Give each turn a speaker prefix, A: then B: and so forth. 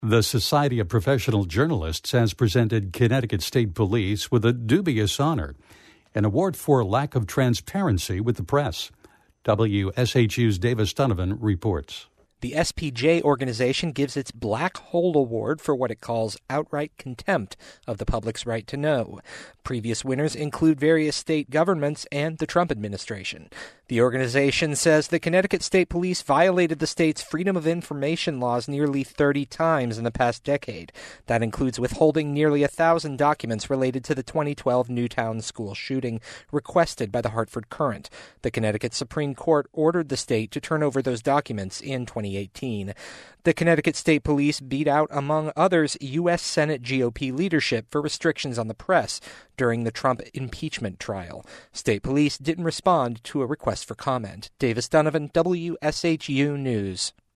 A: The Society of Professional Journalists has presented Connecticut State Police with a dubious honor, an award for lack of transparency with the press. WSHU's Davis Donovan reports.
B: The SPJ organization gives its Black Hole Award for what it calls outright contempt of the public's right to know. Previous winners include various state governments and the Trump administration. The organization says the Connecticut State Police violated the state's Freedom of Information laws nearly 30 times in the past decade. That includes withholding nearly 1,000 documents related to the 2012 Newtown school shooting requested by the Hartford Courant. The Connecticut Supreme Court ordered the state to turn over those documents in 2018. The Connecticut State Police beat out, among others, U.S. Senate GOP leadership for restrictions on the press during the Trump impeachment trial. State Police didn't respond to a request for comment. Davis Donovan, WSHU News.